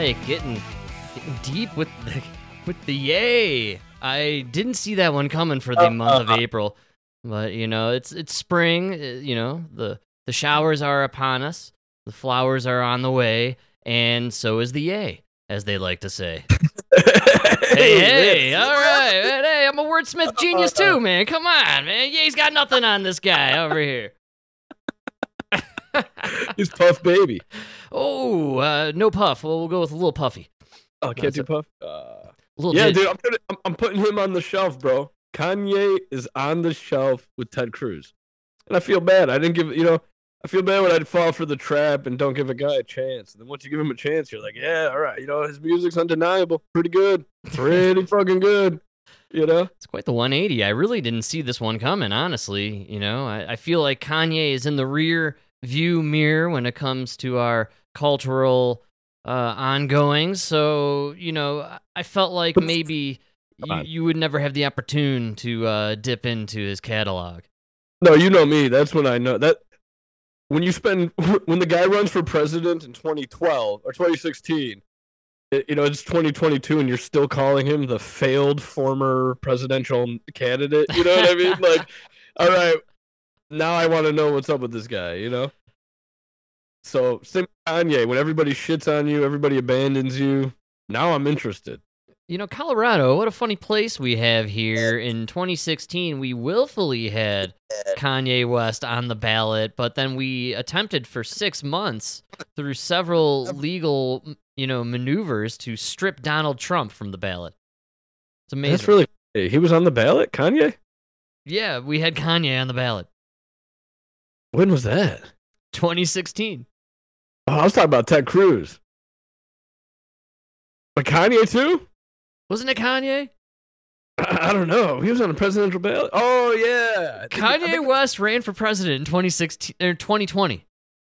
Drake getting deep with the yay. I didn't see that one coming for the month of April, but it's spring. The showers are upon us, the flowers are on the way, and so is the yay, as they like to say. Hey, all right, man, hey, I'm a wordsmith genius too, man. Come on, man. Yay's got nothing on this guy over here. He's Puff Baby. Oh, no Puff. Well, we'll go with a little Puffy. Oh, can't do Puff? Dude, I'm putting him on the shelf, bro. Kanye is on the shelf with Ted Cruz. And I feel bad. I feel bad when I'd fall for the trap and don't give a guy a chance. And then once you give him a chance, you're like, yeah, all right. His music's undeniable. Pretty good. Pretty fucking good. It's quite the 180. I really didn't see this one coming, honestly. I feel like Kanye is in the rear view mirror when it comes to our cultural ongoings. So, I felt like maybe you would never have the opportune to dip into his catalog. No, you know me. That's when I know that when the guy runs for president in 2012 or 2016, it's 2022 and you're still calling him the failed former presidential candidate. You know what I mean? Like, all right, now I want to know what's up with this guy, So, same with Kanye. When everybody shits on you, everybody abandons you, now I'm interested. Colorado, what a funny place we have here. In 2016, we willfully had Kanye West on the ballot, but then we attempted for 6 months through several legal, maneuvers to strip Donald Trump from the ballot. It's amazing. That's really... He was on the ballot, Kanye? Yeah, we had Kanye on the ballot. When was that? 2016. Oh, I was talking about Ted Cruz. But Kanye too? Wasn't it Kanye? I don't know. He was on the presidential ballot. Oh yeah. Kanye West ran for president in 2016 or 2020.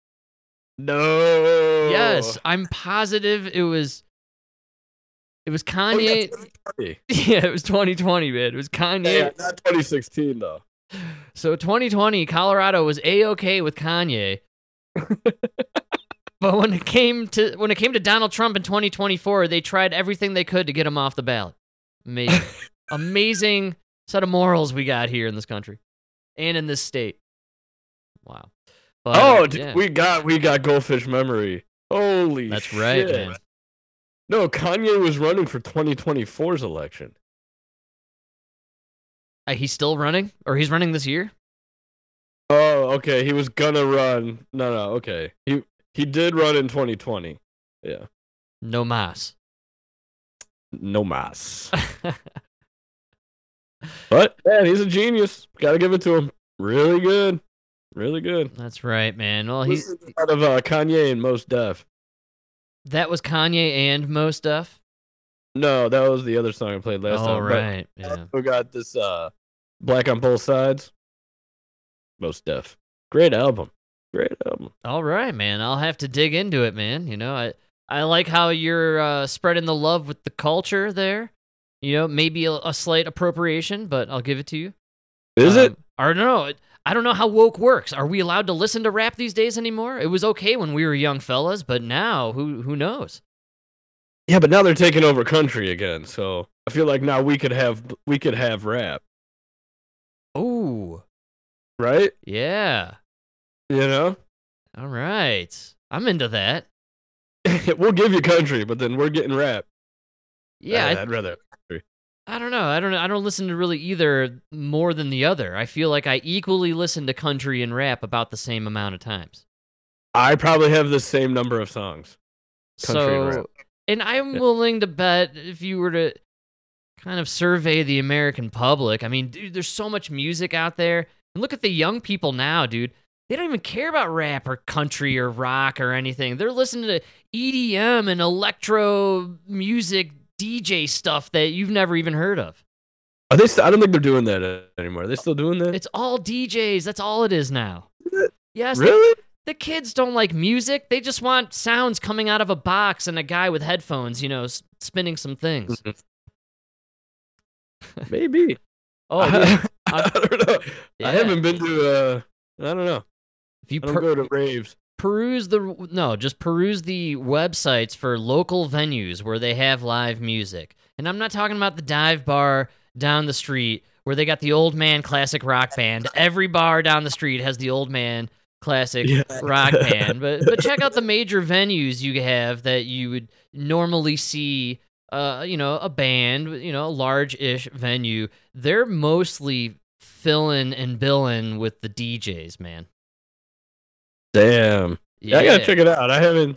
No. Yes, I'm positive it was Kanye. Oh, yeah, yeah, it was 2020, man. It was Kanye. Yeah, not 2016 though. So 2020, Colorado was A-okay with Kanye. But when it came to Donald Trump in 2024, they tried everything they could to get him off the ballot. Amazing. Amazing set of morals we got here in this country and in this state. Wow. But, yeah. we got goldfish memory. Holy That's shit. right, man. No, Kanye was running for 2024's election. He's still running? Or he's running this year? Oh, okay. He was gonna run. No, okay. He did run in 2020. Yeah. No mas. No mas. But, man, he's a genius. Gotta give it to him. Really good. Really good. That's right, man. Well, he's out of Kanye and Mos Def. That was Kanye and Mos Def? No, that was the other song I played last time. Oh, right. Yeah. We got this Black on Both Sides. Mos Def. Great album. Great album. All right, man. I'll have to dig into it, man. I like how you're spreading the love with the culture there. Maybe a slight appropriation, but I'll give it to you. Is it? I don't know. I don't know how woke works. Are we allowed to listen to rap these days anymore? It was okay when we were young fellas, but now, who knows? Yeah, but now they're taking over country again, so I feel like now we could have rap. Ooh. Right? Yeah. All right. I'm into that. We'll give you country, but then we're getting rap. Yeah, I'd rather country. I don't know. I don't listen to really either more than the other. I feel like I equally listen to country and rap about the same amount of times. I probably have the same number of songs. Country and rap. And I'm willing to bet if you were to kind of survey the American public, I mean, dude, there's so much music out there. And look at the young people now, dude. They don't even care about rap or country or rock or anything. They're listening to EDM and electro music DJ stuff that you've never even heard of. Are they? I don't think they're doing that anymore. Are they still doing that? It's all DJs. That's all it is now. Yes. Really? The kids don't like music. They just want sounds coming out of a box and a guy with headphones, spinning some things. Maybe. Oh, dude, I don't know. Yeah. I haven't been to. I don't know. If you I don't go to raves. peruse the websites for local venues where they have live music. And I'm not talking about the dive bar down the street where they got the Old Man Classic Rock Band. Every bar down the street has the Old Man Classic Rock Band. But check out the major venues you have that you would normally see, a band, a large-ish venue. They're mostly filling and billing with the DJs, man. Damn. Yeah, I gotta check it out. I haven't.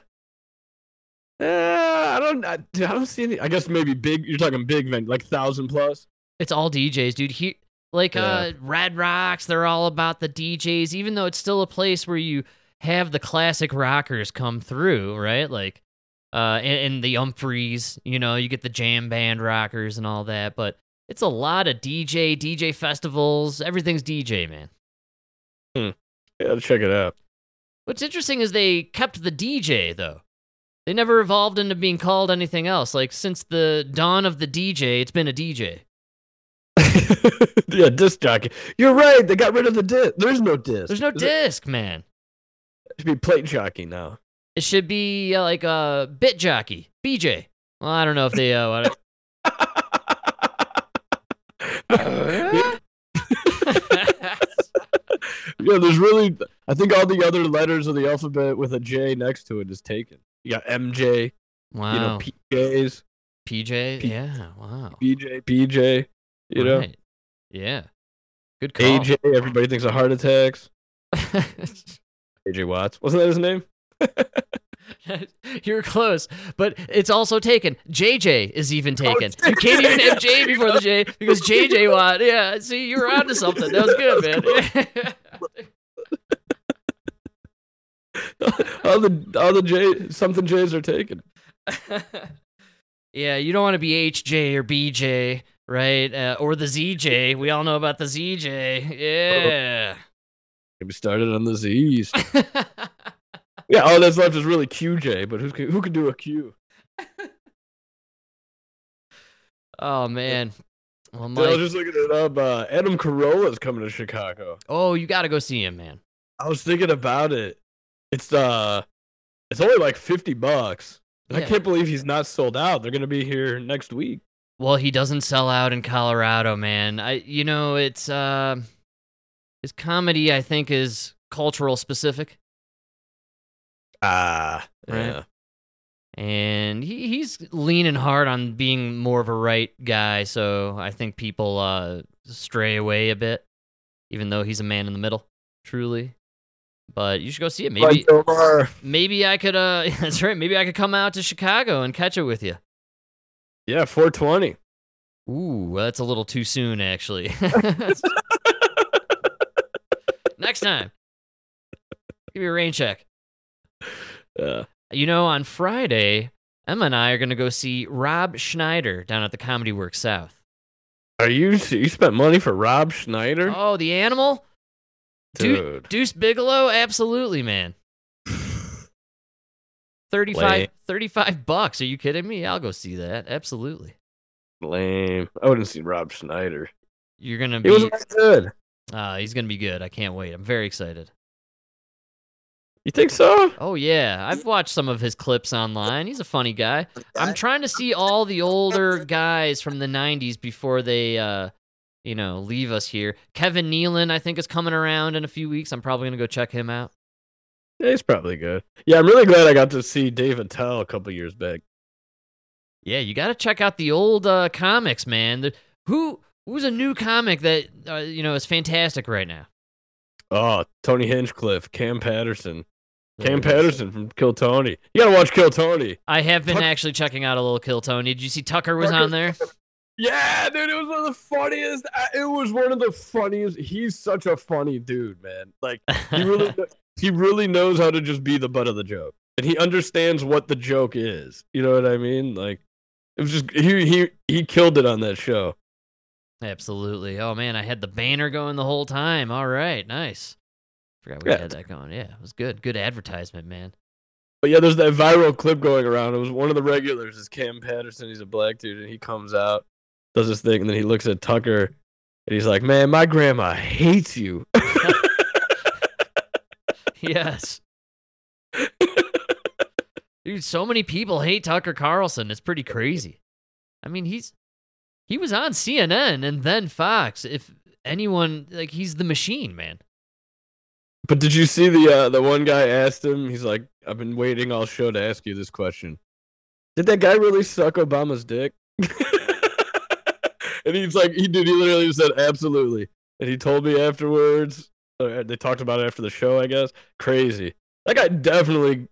I don't see any. I guess maybe big. You're talking big venue, like 1,000 plus. It's all DJs, dude. Red Rocks, they're all about the DJs, even though it's still a place where you have the classic rockers come through, right? Like, and the Umphreys, you get the jam band rockers and all that, but it's a lot of DJ festivals. Everything's DJ, man. Yeah, check it out. What's interesting is they kept the DJ, though. They never evolved into being called anything else. Like, since the dawn of the DJ, it's been a DJ. Yeah, disc jockey. You're right. They got rid of the disc. There's no disc. There's no disc, man. It should be plate jockey now. It should be like a bit jockey, BJ. Well, I don't know if they want to. Yeah, there's really. I think all the other letters of the alphabet with a J next to it is taken. You got MJ. Wow. PJs. Yeah. Wow. PJ. Right. Yeah. Good call. AJ. Everybody thinks of heart attacks. AJ Watts. Wasn't that his name? You're close, but it's also taken. JJ is even taken. You can't even have J before the J because JJ Watt. Yeah, see, you were onto something. That was good, man. all the J something J's are taken. Yeah, you don't want to be HJ or BJ, right? Or the ZJ. We all know about the ZJ. Yeah. We started on the Z's. Yeah, all that's left is really QJ, but who can do a Q? Oh, man. Well, Mike, I was just looking it up. Adam Carolla's coming to Chicago. Oh, you got to go see him, man. I was thinking about it. It's only like $50. Yeah. I can't believe he's not sold out. They're going to be here next week. Well, he doesn't sell out in Colorado, man. It's his comedy, I think, is cultural specific. Right. Yeah. And he's leaning hard on being more of a right guy, so I think people stray away a bit, even though he's a man in the middle, truly. But you should go see it. Maybe I could. That's right. Maybe I could come out to Chicago and catch it with you. Yeah, 420. Ooh, well, that's a little too soon, actually. Next time, give me a rain check. On Friday, Emma and I are going to go see Rob Schneider down at the Comedy Works South. You spent money for Rob Schneider? Oh, the animal? Dude. Deuce Bigelow? Absolutely, man. $35. Are you kidding me? I'll go see that. Absolutely. Lame. I wouldn't see Rob Schneider. You're going to be... He was good. He's going to be good. I can't wait. I'm very excited. You think so? Oh, yeah. I've watched some of his clips online. He's a funny guy. I'm trying to see all the older guys from the 90s before they, leave us here. Kevin Nealon, I think, is coming around in a few weeks. I'm probably going to go check him out. Yeah, he's probably good. Yeah, I'm really glad I got to see Dave Attell a couple years back. Yeah, you got to check out the old comics, man. Who's a new comic that, is fantastic right now? Oh, Tony Hinchcliffe, Cam Patterson. Cam Patterson from Kill Tony. You gotta watch Kill Tony. I have been actually checking out a little Kill Tony. Did you see Tucker was on there? Yeah, dude, it was one of the funniest. It was one of the funniest. He's such a funny dude, man. Like, he really knows how to just be the butt of the joke. And he understands what the joke is. You know what I mean? Like, it was just, he killed it on that show. Absolutely. Oh, man, I had the banner going the whole time. All right, nice. Forgot we had that going. Yeah, it was good. Good advertisement, man. But yeah, there's that viral clip going around. It was one of the regulars is Cam Patterson. He's a black dude, and he comes out, does this thing, and then he looks at Tucker, and he's like, "Man, my grandma hates you." Yes. Dude, so many people hate Tucker Carlson. It's pretty crazy. I mean, he was on CNN and then Fox. If anyone, like, he's the machine, man. But did you see the one guy asked him? He's like, "I've been waiting all show to ask you this question. Did that guy really suck Obama's dick?" And he's like, he literally said, "Absolutely." And he told me afterwards. They talked about it after the show, I guess. Crazy. That guy definitely.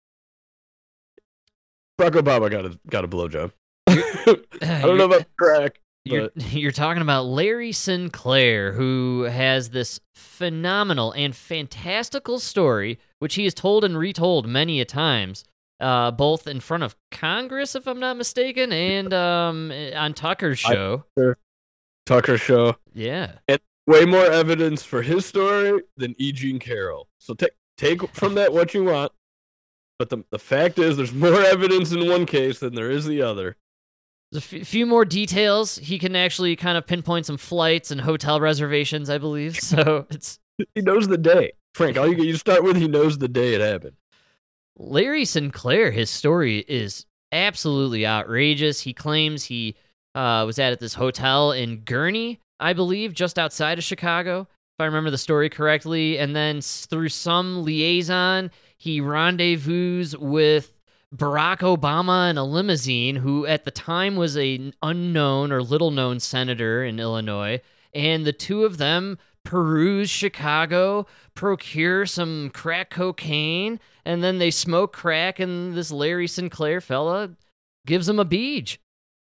Barack Obama got a blowjob. I don't know about crack. You're talking about Larry Sinclair, who has this phenomenal and fantastical story, which he has told and retold many a times, both in front of Congress, if I'm not mistaken, and on Tucker's show. Tucker's show. Yeah. And way more evidence for his story than E. Jean Carroll. So take from that what you want. But the fact is, there's more evidence in one case than there is the other. There's a few more details. He can actually kind of pinpoint some flights and hotel reservations, I believe. So it's he knows the day. Frank, all you start with, he knows the day it happened. Larry Sinclair, his story is absolutely outrageous. He claims he was at this hotel in Gurnee, I believe, just outside of Chicago, if I remember the story correctly. And then through some liaison, he rendezvous with Barack Obama in a limousine, who at the time was an unknown or little-known senator in Illinois, and the two of them peruse Chicago, procure some crack cocaine, and then they smoke crack, and this Larry Sinclair fella gives them a beach.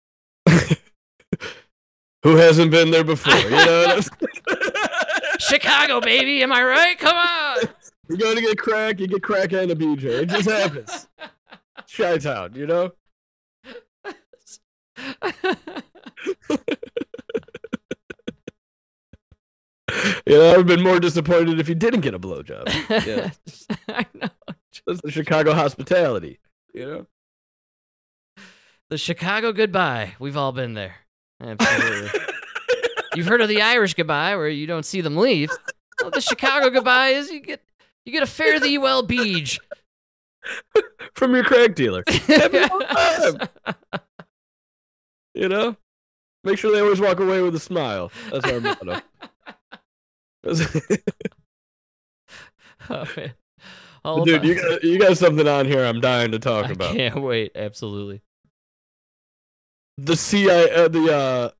Who hasn't been there before? You know, Chicago, baby, am I right? Come on. You go to get crack, you get crack and a BJ. It just happens. Chi-town, you know? I've been more disappointed if you didn't get a blowjob. Yeah. I know. That's the Chicago hospitality, you know? The Chicago goodbye. We've all been there. Absolutely. You've heard of the Irish goodbye, where you don't see them leave. Well, the Chicago goodbye is you get a fare thee well beach. From your crack dealer. You know? Make sure they always walk away with a smile. That's our motto. Oh, man. Dude, you got something on here I'm dying to talk about. I can't wait. Absolutely. The CIA, I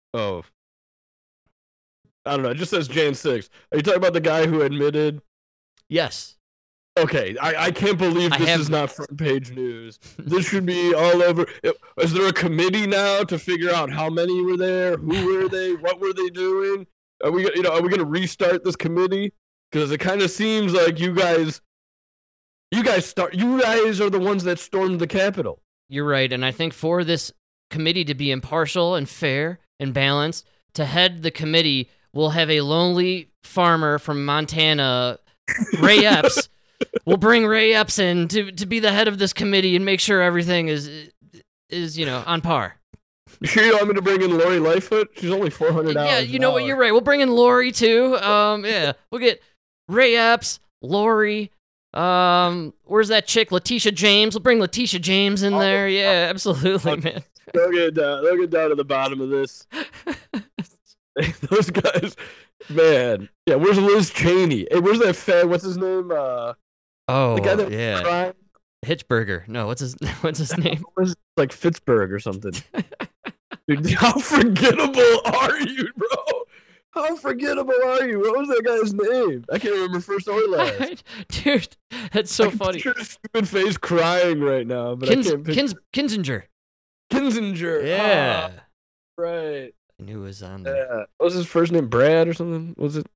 don't know. It just says Jan 6. Are you talking about the guy who admitted? Yes. Okay, I can't believe this is not front page news. This should be all over. Is there a committee now to figure out how many were there? Who were they? What were they doing? Are we going to restart this committee? Because it kind of seems like you guys are the ones that stormed the Capitol. You're right, and I think for this committee to be impartial and fair and balanced, to head the committee, we'll have a lonely farmer from Montana, Ray Epps. We'll bring Ray Epps in to be the head of this committee and make sure everything is on par. You sure you want me to bring in Lori Lightfoot? She's only $400. Yeah, you know what? You're right. We'll bring in Lori too. Yeah, we'll get Ray Epps, Lori. Where's that chick, Letitia James? We'll bring Letitia James in there. Yeah, absolutely, man. They'll get down to the bottom of this. Those guys, man. Yeah, where's Liz Cheney? Hey, where's that fat? What's his name? The guy that was crying? Hitchberger. No, what's his name? Like Fitzberg or something. Dude, how forgettable are you, bro? How forgettable are you? What was that guy's name? I can't remember first or last. Dude, that's so funny. Picture his stupid face crying right now, but I can't picture. Kinzinger. Kinzinger. Yeah. Right. I knew it was on there. Yeah. What was his first name? Brad or something? Was it?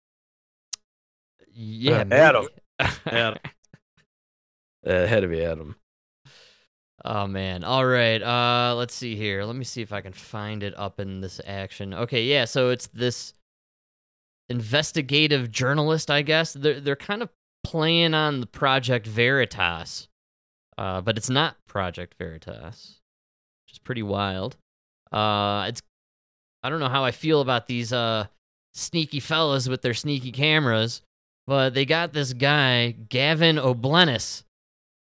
Yeah. Adam. Adam. It had to be Adam. Oh, man. All right. Let's see here. Let me see if I can find it up in this action. Okay, yeah, so it's this investigative journalist, I guess. They're kind of playing on the Project Veritas, but it's not Project Veritas, which is pretty wild. I don't know how I feel about these sneaky fellas with their sneaky cameras, but they got this guy, Gavin O'Blennis,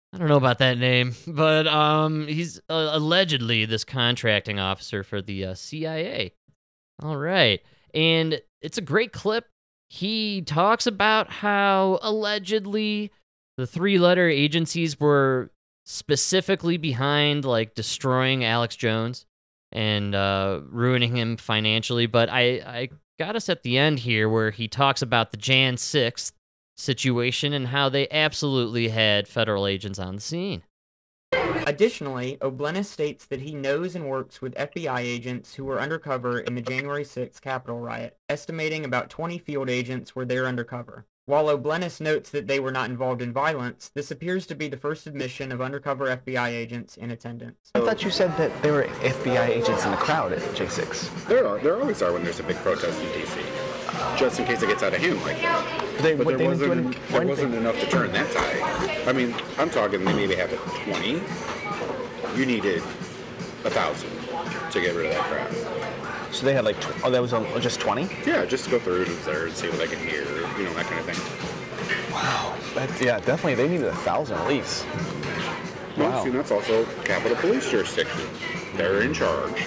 I don't know about that name, but he's allegedly this contracting officer for the CIA. All right. And it's a great clip. He talks about how allegedly the three-letter agencies were specifically behind like destroying Alex Jones and ruining him financially. But I got us at the end here where he talks about the Jan 6th situation and how they absolutely had federal agents on the scene. Additionally, O'Bleness states that he knows and works with FBI agents who were undercover in the January 6th Capitol riot, estimating about 20 field agents were there undercover. While O'Bleness notes that they were not involved in violence, this appears to be the first admission of undercover FBI agents in attendance. I thought you said that there were FBI agents in the crowd at J6. There always are when there's a big protest in D.C. Just in case it gets out of hand like that. But there wasn't enough to turn that tide. I mean, I'm talking they maybe have 20. You needed 1,000 to get rid of that crowd. So they had like, that was just 20? Yeah, just to go through and observe, see what they can hear, that kind of thing. Wow. Yeah, definitely. They needed 1,000 at least. Well, Wow. see, that's also Capitol Police jurisdiction. They're in charge.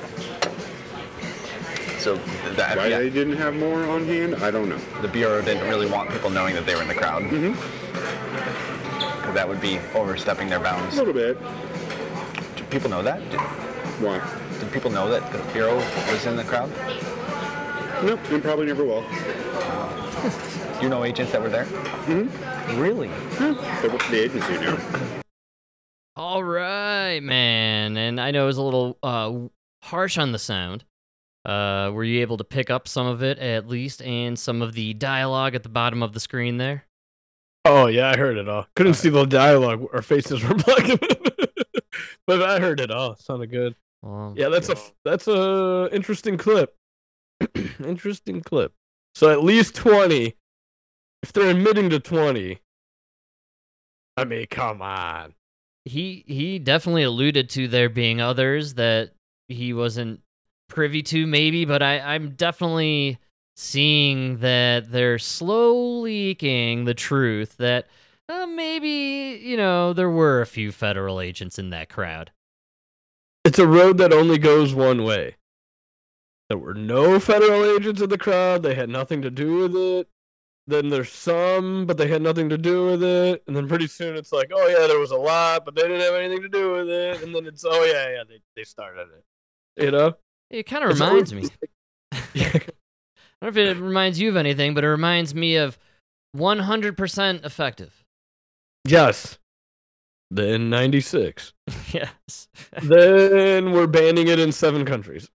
So the Why FBI, they didn't have more on hand, I don't know. the Bureau didn't really want people knowing that they were in the crowd. Mm-hmm. Because that would be overstepping their A bounds. little bit. Do people know that? Why? Did people know that the Bureau was in the crowd? Nope, and probably never will. You know agents that were there? Mm-hmm. Really? The agency knew. All right, man. And I know it was a little harsh on the sound. Were you able to pick up some of it at least, and some of the dialogue at the bottom of the screen there? Oh yeah, I heard it all. Couldn't see the dialogue. Our faces were black, but I heard it all. It sounded good. Well, Yeah, that's a interesting clip. Interesting clip. So at least 20. If they're admitting to 20, I mean, come on. he definitely alluded to there being others that he wasn't privy to, maybe, but I'm definitely seeing that they're slowly leaking the truth that maybe, there were a few federal agents in that crowd. It's a road that only goes one way. There were no federal agents in the crowd. They had nothing to do with it. Then there's some, but they had nothing to do with it. And then pretty soon it's like, oh yeah, there was a lot, but they didn't have anything to do with it. And then it's, oh yeah, they started it. It kind of reminds me. Yeah. I don't know if it reminds you of anything, but it reminds me of 100% effective. Yes. Then 96. Yes. Then we're banning it in 7 countries.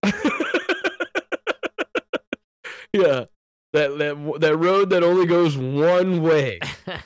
Yeah. That road that only goes one way.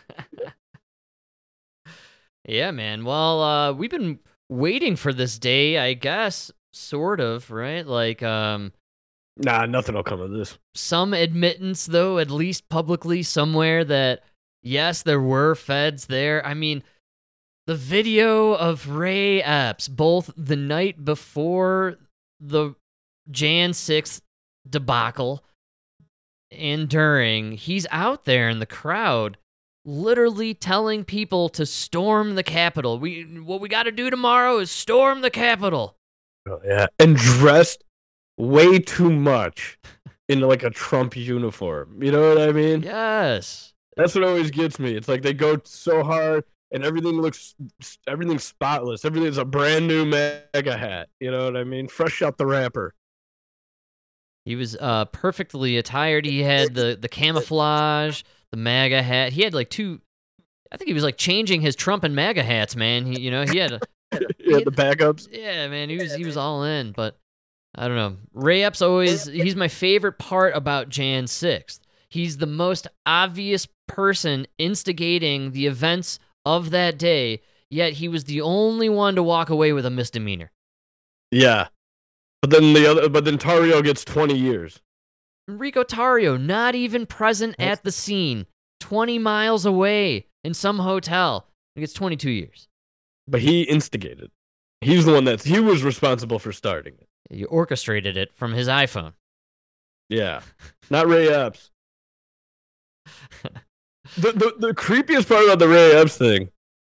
Yeah, man. Well, we've been waiting for this day, I guess, sort of, right? Like, Nah, nothing will come of this. some admittance, though, at least publicly somewhere, that yes, there were feds there. I mean, the video of Ray Epps, both the night before the Jan 6th debacle and during, he's out there in the crowd literally telling people to storm the Capitol. What we got to do tomorrow is storm the Capitol. Oh, yeah. And dressed way too much in like a Trump uniform. You know what I mean? Yes. That's what always gets me. It's like they go so hard and everything's spotless. Everything's a brand new MAGA hat. You know what I mean? Fresh out the wrapper. He was perfectly attired. He had the camouflage, the MAGA hat. He had like two. I think he was like changing his Trump and MAGA hats, man. He had a. Yeah, the backups. Yeah, man. He was all in, but I don't know. Ray Epps he's my favorite part about Jan 6th. He's the most obvious person instigating the events of that day, yet he was the only one to walk away with a misdemeanor. Yeah. But then Tario gets 20 years. Enrico Tario, not even present at the scene, 20 miles away in some hotel. He gets 22 years. But he instigated. He's the one he was responsible for starting it. He orchestrated it from his iPhone. Yeah. Not Ray Epps. The creepiest part about the Ray Epps thing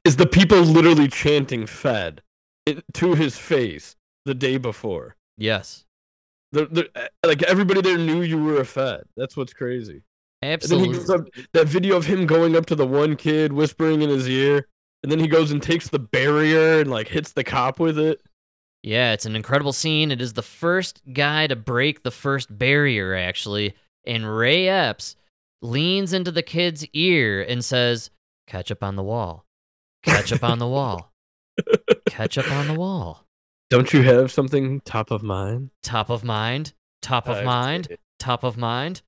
is the people literally chanting "Fed" to his face the day before. Yes. Like everybody there knew you were a Fed. That's what's crazy. Absolutely. And then he goes up, that video of him going up to the one kid, whispering in his ear, and then he goes and takes the barrier and like hits the cop with it. Yeah, it's an incredible scene. It is the first guy to break the first barrier, actually. And Ray Epps leans into the kid's ear and says, "Ketchup on the wall. Ketchup on the wall. Ketchup on the wall. Don't you have something top of mind? Top of mind. Top of mind. Top of mind."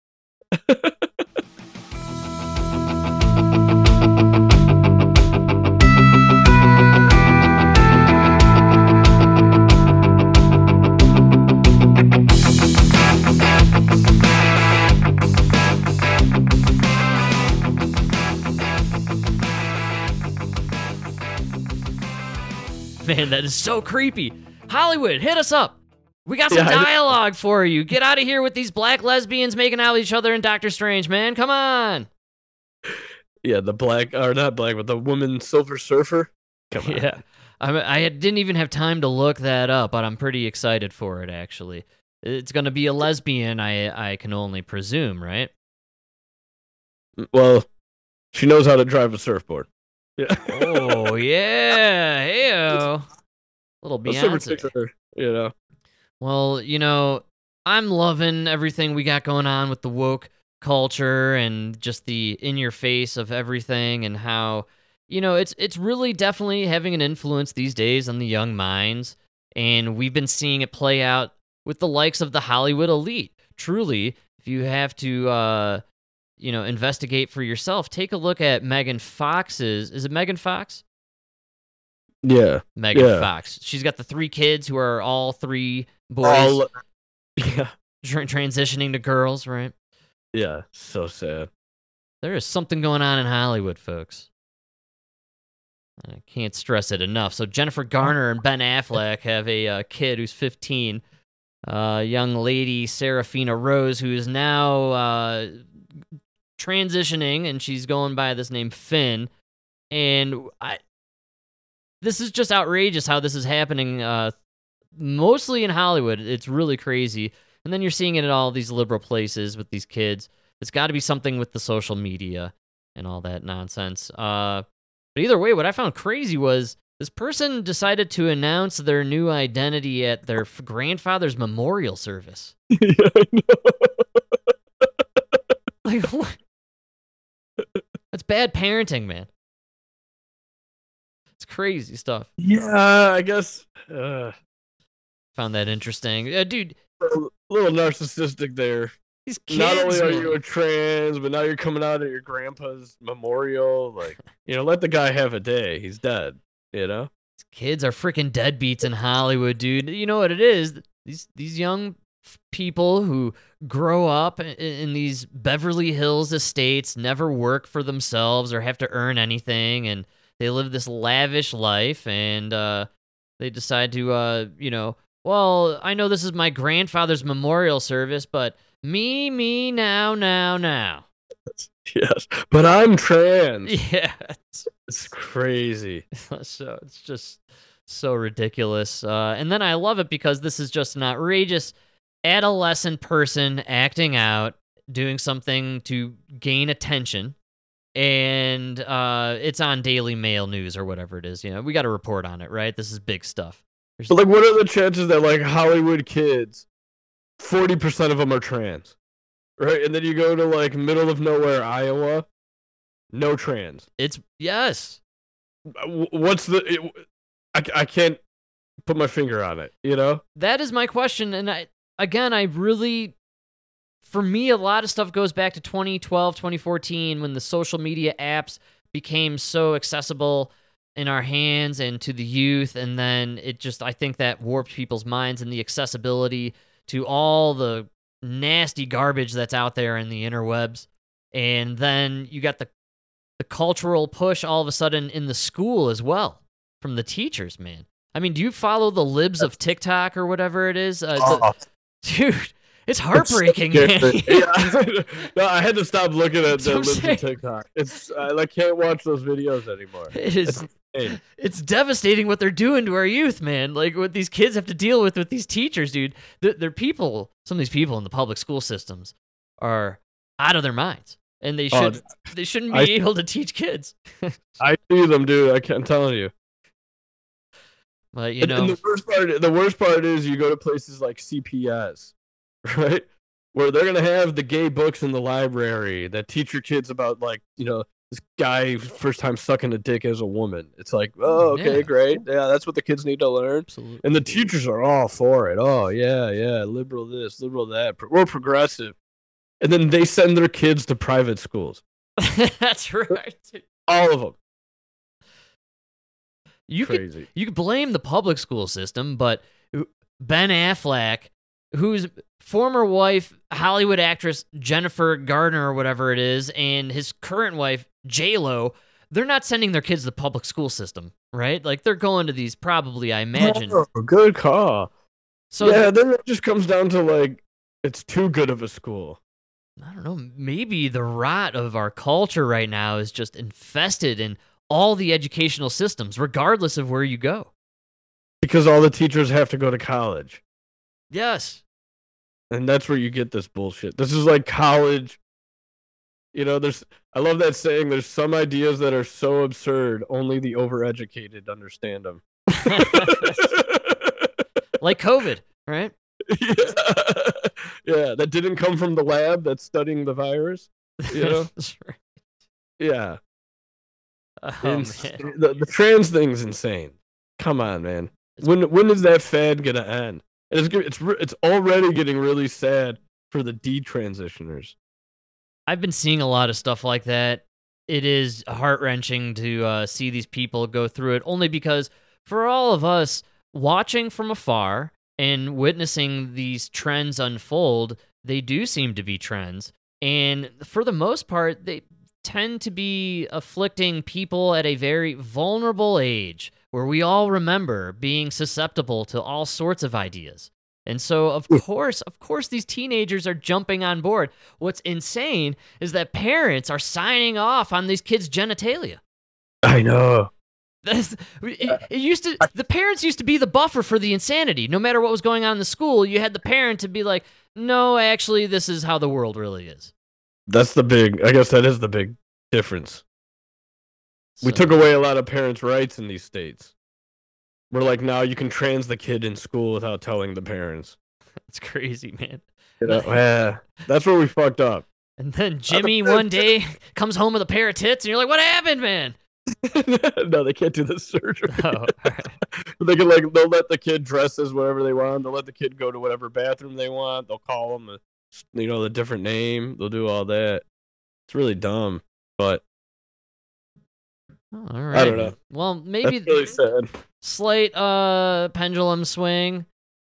Man, that is so creepy. Hollywood, hit us up. We got some dialogue for you. Get out of here with these black lesbians making out with each other in Doctor Strange, man. Come on. Yeah, the black, or not black, but the woman Silver Surfer. Come on. Yeah. I didn't even have time to look that up, but I'm pretty excited for it, actually. It's going to be a lesbian, I can only presume, right? Well, she knows how to drive a surfboard. Yeah. Oh, yeah. Hey-o. Little Beyonce. You know. Well, you know, I'm loving everything we got going on with the woke culture and just the in-your-face of everything and how, you know, it's really definitely having an influence these days on the young minds. And we've been seeing it play out with the likes of the Hollywood elite. Truly, if you have to, investigate for yourself, take a look at Megan Fox's. Is it Megan Fox? Yeah. Megan Fox. She's got the 3 kids who are all 3 boys. Transitioning to girls, right? Yeah, so sad. There is something going on in Hollywood, folks. I can't stress it enough. So Jennifer Garner and Ben Affleck have a kid who's 15. Young lady, Serafina Rose, who is now transitioning, and she's going by this name Finn. And this is just outrageous how this is happening, mostly in Hollywood. It's really crazy. And then you're seeing it at all these liberal places with these kids. It's got to be something with the social media and all that nonsense. But either way, what I found crazy was this person decided to announce their new identity at their grandfather's memorial service. Yeah, I know. Like, what? That's bad parenting, man. It's crazy stuff. Yeah, I guess. Found that interesting. Dude. A little narcissistic there. These kids, not only are man. you a trans, but now you're coming out at your grandpa's memorial. Like, let the guy have a day. He's dead, These kids are freaking deadbeats in Hollywood, dude. You know what it is? These young people who grow up in these Beverly Hills estates, never work for themselves or have to earn anything, and they live this lavish life, and they decide to, well, I know this is my grandfather's memorial service, but me, now. Yes, but I'm trans. Yeah. It's crazy. So it's just so ridiculous. And then I love it because this is just an outrageous adolescent person acting out, doing something to gain attention. And it's on Daily Mail News or whatever it is. We got to report on it, right? This is big stuff. But like, what are the chances that like Hollywood kids, 40% of them are trans, right? And then you go to like middle of nowhere Iowa, no trans. Yes. What's the? I can't put my finger on it. That is my question, and I really, for me, a lot of stuff goes back to 2012, 2014 when the social media apps became so accessible in our hands and to the youth, and then I think that warped people's minds and the accessibility to all the nasty garbage that's out there in the interwebs. And then you got the cultural push all of a sudden in the school as well from the teachers, man. I mean, do you follow the libs of TikTok or whatever it is? Dude, it's heartbreaking, man. No, I had to stop looking at the libs of TikTok. I can't watch those videos anymore. It is It's devastating what they're doing to our youth, man. Like what these kids have to deal with these teachers, dude. They're people. Some of these people in the public school systems are out of their minds, and they shouldn't be able to teach kids. I see them, dude. I'm telling you. But you know, and the worst part is you go to places like CPS, right, where they're gonna have the gay books in the library that teach your kids about, like, you know, this guy first time sucking a dick as a woman. It's like, oh, okay, great, yeah, that's what the kids need to learn. Absolutely. And the teachers are all for it. Oh yeah, liberal this, liberal that. We're progressive, and then they send their kids to private schools. That's right. All of them. You could blame the public school system, but Ben Affleck, whose former wife, Hollywood actress Jennifer Garner or whatever it is, and his current wife, J-Lo, they're not sending their kids to the public school system, right? Like, they're going to these probably, I imagine. Oh, good call. So yeah, then it just comes down to, like, it's too good of a school. I don't know, maybe the rot of our culture right now is just infested in all the educational systems, regardless of where you go. Because all the teachers have to go to college. Yes. And that's where you get this bullshit. This is like college. You know, I love that saying, there's some ideas that are so absurd, only the overeducated understand them. Like COVID, right? Yeah, that didn't come from the lab that's studying the virus. You know? That's right. Yeah. Oh, man. The trans thing's insane. Come on, man. When is that fad gonna end? And it's already getting really sad for the detransitioners. I've been seeing a lot of stuff like that. It is heart-wrenching to see these people go through it, only because for all of us watching from afar and witnessing these trends unfold, they do seem to be trends. And for the most part, they tend to be afflicting people at a very vulnerable age, where we all remember being susceptible to all sorts of ideas. And so, of course, these teenagers are jumping on board. What's insane is that parents are signing off on these kids' genitalia. I know. The parents used to be the buffer for the insanity. No matter what was going on in the school, you had the parent to be like, no, actually, this is how the world really is. I guess that is the big difference. We took away a lot of parents' rights in these states. We're like, now you can trans the kid in school without telling the parents. It's crazy, man. You know, yeah, that's where we fucked up. And then Jimmy one day comes home with a pair of tits, and you're like, what happened, man? No, they can't do the surgery. Oh, right. They'll let the kid dress as whatever they want. They'll let the kid go to whatever bathroom they want. They'll call them the different name. They'll do all that. It's really dumb, but all right. I don't know. Well, maybe that's really sad. Slight pendulum swing.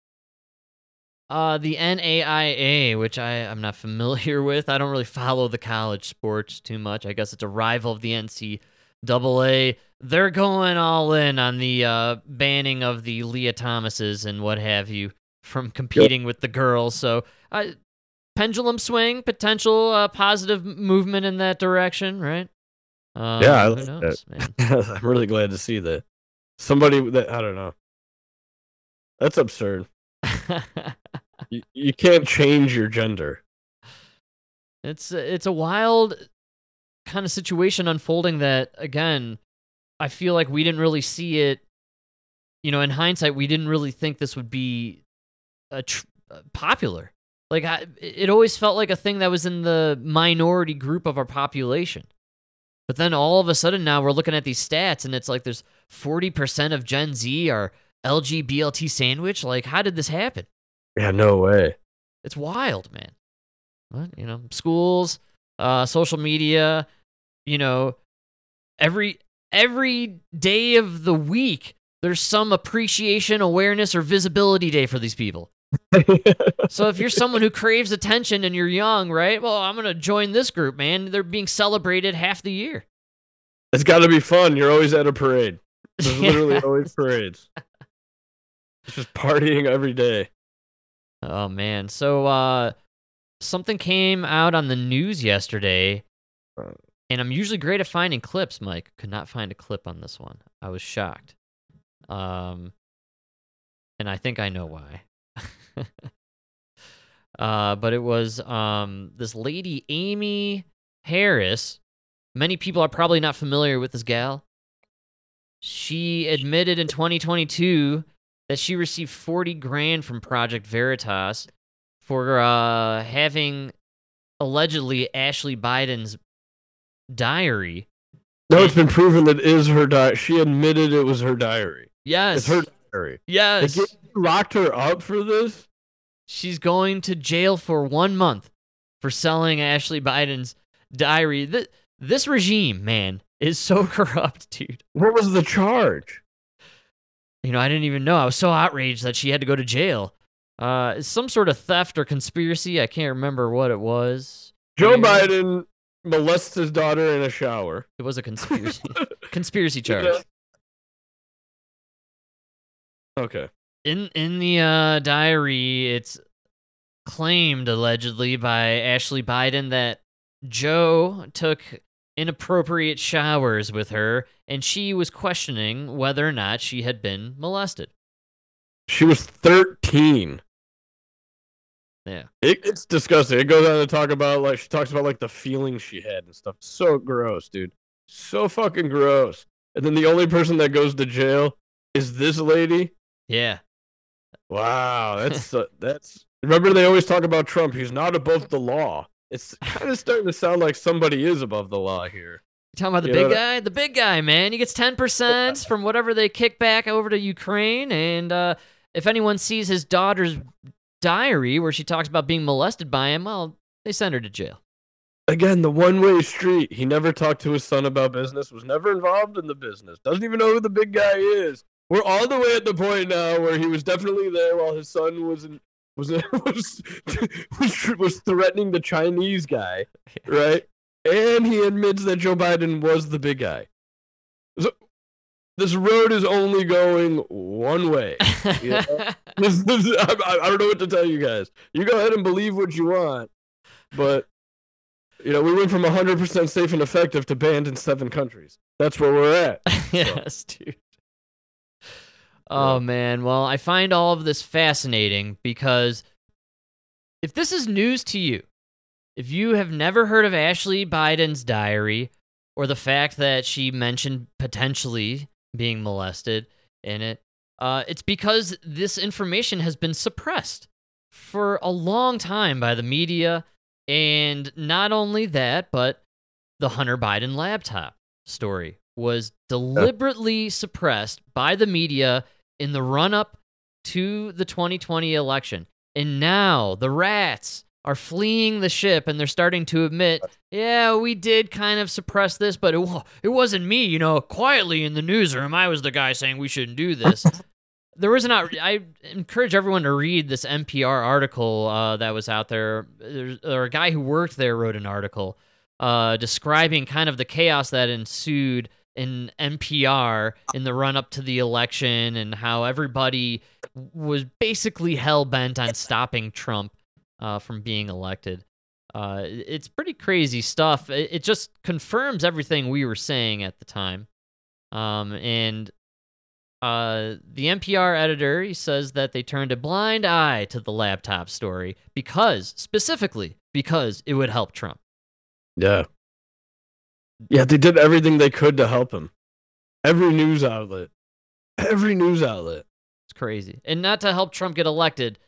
The NAIA, which I'm not familiar with. I don't really follow the college sports too much. I guess it's a rival of the NCAA. They're going all in on the banning of the Leah Thomases and what have you from competing with the girls. So, pendulum swing, potential positive movement in that direction, right? Yeah, I who like knows, that. Man. I'm really glad to see that. Somebody that, I don't know. That's absurd. You can't change your gender. It's a wild kind of situation unfolding that, again, I feel like we didn't really see it. You know, in hindsight, we didn't really think this would be popular. Like, it always felt like a thing that was in the minority group of our population. But then all of a sudden now we're looking at these stats and it's like there's 40% of Gen Z are LGBTQ sandwich. Like, how did this happen? Yeah, no way. It's wild, man. But, you know, schools, social media, you know, every day of the week, there's some appreciation, awareness, or visibility day for these people. So if you're someone who craves attention and you're young, right? Well, I'm going to join this group, man. They're being celebrated half the year. It's got to be fun. You're always at a parade. There's literally always parades. It's just partying every day. Oh, man. So something came out on the news yesterday And I'm usually great at finding clips, Mike. Could not find a clip on this one. I was shocked. And I think I know why. But it was this lady, Amy Harris. Many people are probably not familiar with this gal. She admitted in 2022 that she received $40,000 from Project Veritas for having allegedly Ashley Biden's diary. No, it's been proven that it is her diary. She admitted it was her diary. Yes. It's her diary. Yes. They locked her up for this? She's going to jail for 1 month for selling Ashley Biden's diary. This regime, man, is so corrupt, dude. What was the charge? You know, I didn't even know. I was so outraged that she had to go to jail. Some sort of theft or conspiracy. I can't remember what it was. Joe Biden molests his daughter in a shower. It was a conspiracy. Conspiracy charge. Okay. In the diary, it's claimed allegedly by Ashley Biden that Joe took inappropriate showers with her, and she was questioning whether or not she had been molested. She was 13. Yeah. It's disgusting. It goes on to talk about, like, she talks about, like, the feelings she had and stuff. So gross, dude. So fucking gross. And then the only person that goes to jail is this lady? Yeah. Wow, that's. Remember, they always talk about Trump. He's not above the law. It's kind of starting to sound like somebody is above the law here. You talking about the big guy? The big guy, man. He gets 10% from whatever they kick back over to Ukraine. And if anyone sees his daughter's diary where she talks about being molested by him, well, they send her to jail. Again, the one-way street. He never talked to his son about business, was never involved in the business, doesn't even know who the big guy is. We're all the way at the point now where he was definitely there while his son was threatening the Chinese guy, right? And he admits that Joe Biden was the big guy. So, this road is only going one way. You know? I don't know what to tell you guys. You go ahead and believe what you want, but we went from 100% safe and effective to banned in 7 countries. That's where we're at. Yes, dude. Oh, man. Well, I find all of this fascinating because if this is news to you, if you have never heard of Ashley Biden's diary or the fact that she mentioned potentially being molested in it, it's because this information has been suppressed for a long time by the media. And not only that, but the Hunter Biden laptop story was deliberately suppressed by the media in the run-up to the 2020 election. And now the rats are fleeing the ship, and they're starting to admit, yeah, we did kind of suppress this, but it wasn't me, quietly in the newsroom. I was the guy saying we shouldn't do this. I encourage everyone to read this NPR article that was out there. A guy who worked there wrote an article describing kind of the chaos that ensued in NPR in the run-up to the election and how everybody was basically hell-bent on stopping Trump from being elected. It's pretty crazy stuff. It just confirms everything we were saying at the time. And the NPR editor, he says that they turned a blind eye to the laptop story specifically because it would help Trump. Yeah. Yeah, they did everything they could to help him. Every news outlet. It's crazy. And not to help Trump get elected,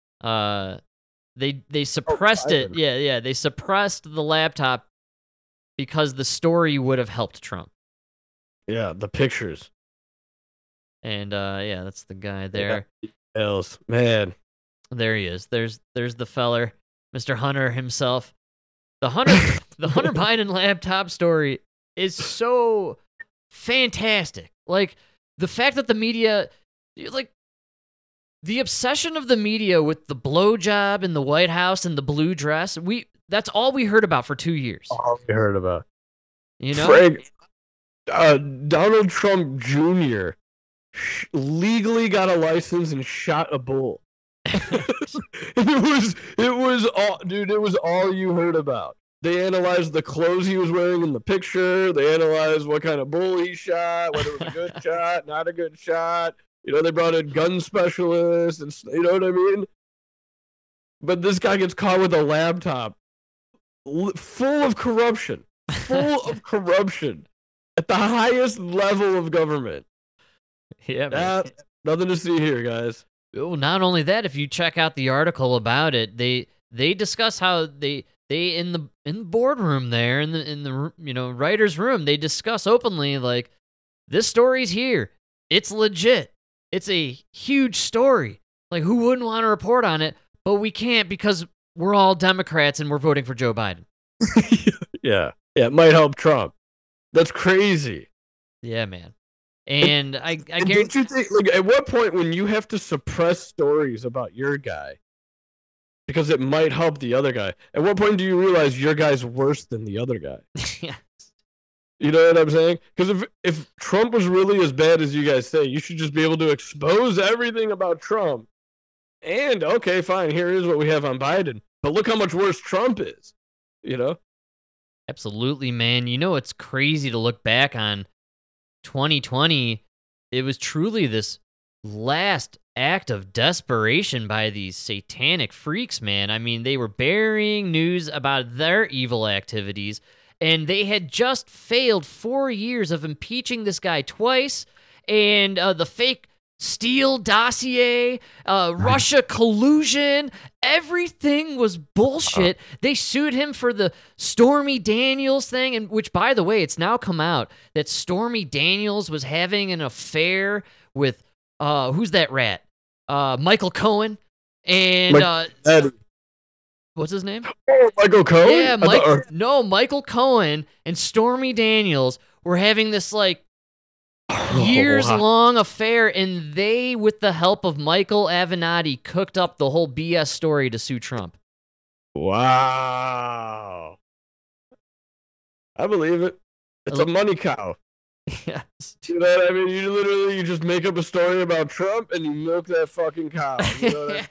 they suppressed it. Yeah, they suppressed the laptop because the story would have helped Trump. Yeah, the pictures. And that's the guy there. Else, man. There he is. There's the feller, Mr. Hunter himself. The Hunter Biden laptop story is so fantastic. Like, the fact that the media, like, the obsession of the media with the blowjob in the White House and the blue dress, that's all we heard about for 2 years. All we heard about. Frank, Donald Trump Jr. Legally got a license and shot a bull. It was all, dude. It was all you heard about. They analyzed the clothes he was wearing in the picture. They analyzed what kind of bull he shot, whether it was a good shot, not a good shot. They brought in gun specialists, and you know what I mean? But this guy gets caught with a laptop full of corruption. Full of corruption at the highest level of government. Yeah, man. Nothing to see here, guys. Oh, not only that, if you check out the article about it, they discuss how they in the boardroom there in the writer's room, they discuss openly like, this story's here. It's legit. It's a huge story. Like, who wouldn't want to report on it? But we can't because we're all Democrats and we're voting for Joe Biden. Yeah, it might help Trump. That's crazy. Yeah, man. And I guarantee. Don't you think, like, at what point when you have to suppress stories about your guy because it might help the other guy? At what point do you realize your guy's worse than the other guy? Yes. You know what I'm saying? Because if Trump was really as bad as you guys say, you should just be able to expose everything about Trump. And okay, fine, here is what we have on Biden. But look how much worse Trump is. Absolutely, man. It's crazy to look back on 2020. It was truly this last act of desperation by these satanic freaks, man. I mean, they were burying news about their evil activities, and they had just failed 4 years of impeaching this guy twice, and the fake Steele dossier, Russia collusion, everything was bullshit. They sued him for the Stormy Daniels thing, and which, by the way, it's now come out that Stormy Daniels was having an affair with, who's that rat? Michael Cohen, and what's his name? Oh, Michael Cohen? Yeah, Michael Cohen and Stormy Daniels were having this, like, years-long affair, and they, with the help of Michael Avenatti, cooked up the whole BS story to sue Trump. Wow. I believe it. It's a money cow. Yes. You know what I mean? You just make up a story about Trump and you milk that fucking cow. Yes.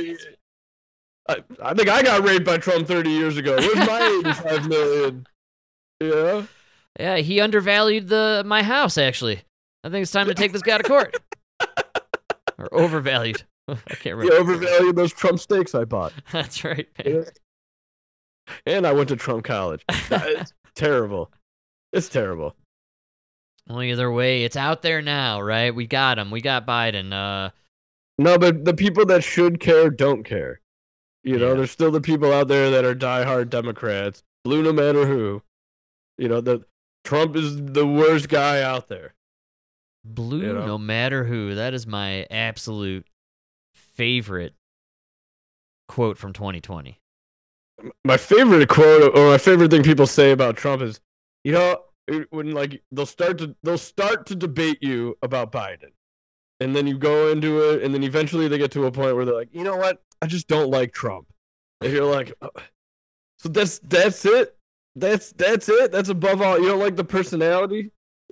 I think I got raped by Trump 30 years ago. Where's my 85 million? Yeah? Yeah, he undervalued my house, actually. I think it's time to take this guy to court. Or overvalued. I can't remember. He overvalued those Trump steaks I bought. That's right, man. And I went to Trump College. It's terrible. It's terrible. Well, either way, it's out there now, right? We got him. We got Biden. No, but the people that should care don't care. There's still the people out there that are diehard Democrats, blue no matter who. Trump is the worst guy out there. Blue, no matter who. That is my absolute favorite quote from 2020. My favorite quote, or my favorite thing people say about Trump is, when like they'll start to debate you about Biden, and then you go into it, and then eventually they get to a point where they're like, you know what? I just don't like Trump. And you're like, oh. So that's it. That's it. That's above all. You don't like the personality,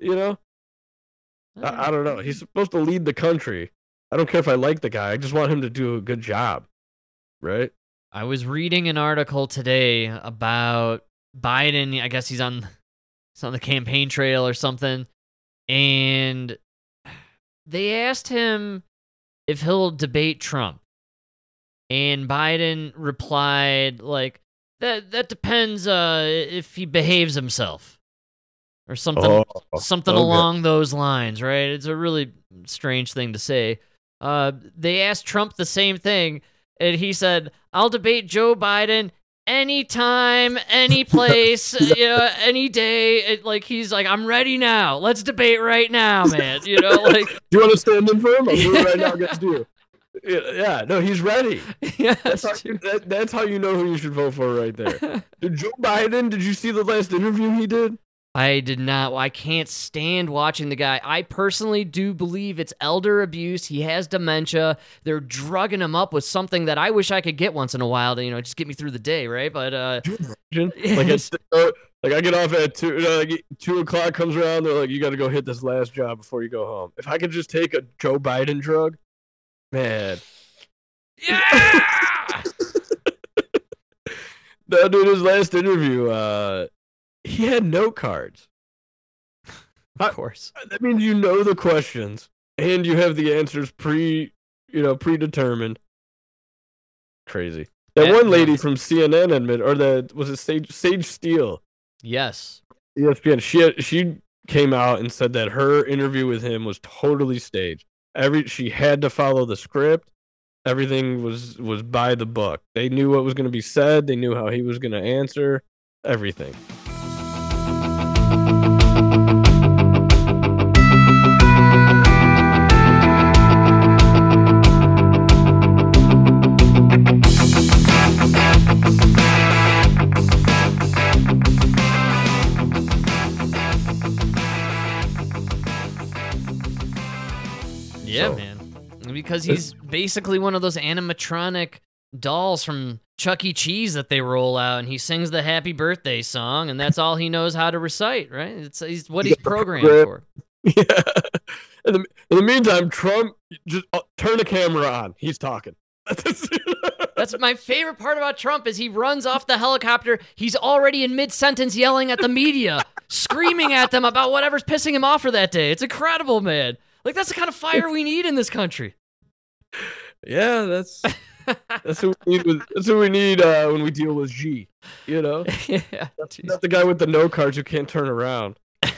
I don't know. He's supposed to lead the country. I don't care if I like the guy. I just want him to do a good job, right? I was reading an article today about Biden. I guess he's on the campaign trail or something, and they asked him if he'll debate Trump, and Biden replied like, "That depends if he behaves himself." Or something along those lines, right? It's a really strange thing to say. They asked Trump the same thing, and he said, "I'll debate Joe Biden anytime, any place, any day." He's like, "I'm ready now. Let's debate right now, man." Do you want to stand in for him? I'll do it right now against you. Yeah, no, he's ready. Yes, that's how you know who you should vote for right there. Joe Biden, did you see the last interview he did? I did not. I can't stand watching the guy. I personally do believe it's elder abuse. He has dementia. They're drugging him up with something that I wish I could get once in a while to, just get me through the day, right? But like I get off at 2 o'clock comes around, they're like, you got to go hit this last job before you go home. If I could just take a Joe Biden drug, man. Yeah! No, dude, his last interview, he had note cards. Of course. That means you know the questions and you have the answers predetermined. Crazy. That one lady from CNN was it Sage Steele? Yes. ESPN. She came out and said that her interview with him was totally staged. She had to follow the script. Everything was by the book. They knew what was going to be said. They knew how he was going to answer. Everything. Yeah, man. Because he's basically one of those animatronic dolls from Chuck E. Cheese that they roll out, and he sings the Happy Birthday song, and that's all he knows how to recite, right? He's what he's programmed for. Yeah. In the meantime, Trump, just turn the camera on. He's talking. That's my favorite part about Trump is he runs off the helicopter. He's already in mid-sentence yelling at the media, screaming at them about whatever's pissing him off for that day. It's incredible, man. Like, that's the kind of fire we need in this country. Yeah, that's what we need when we deal with Xi. Yeah, that's the guy with the no cards who can't turn around.